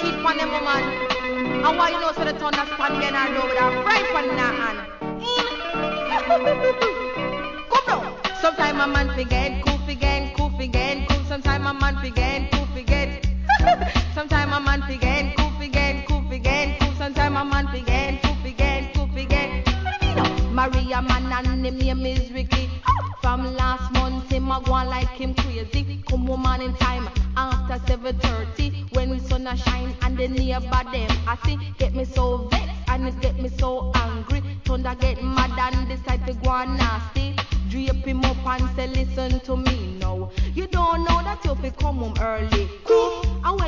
cheat on them woman. And why you know so the turn that stand behind her door with her fry pan in her hand? Come down. Sometime a man forget, cool forget, cool forget, cool. Sometime a man forget, cool forget. Sometime a man forget, cool forget, cool forget, cool. Sometime a man forget, cool forget, cool forget. Maria man and him name is Ricky. From last month him a go on like him crazy. Come woman in time after 7:30 when sun a shine and the neighbor them I see get me so vexed and it get me so angry. Thunder get mad and decide to go on nasty. Drape him up and say listen to me now. You don't know that you fi come home early. Cool.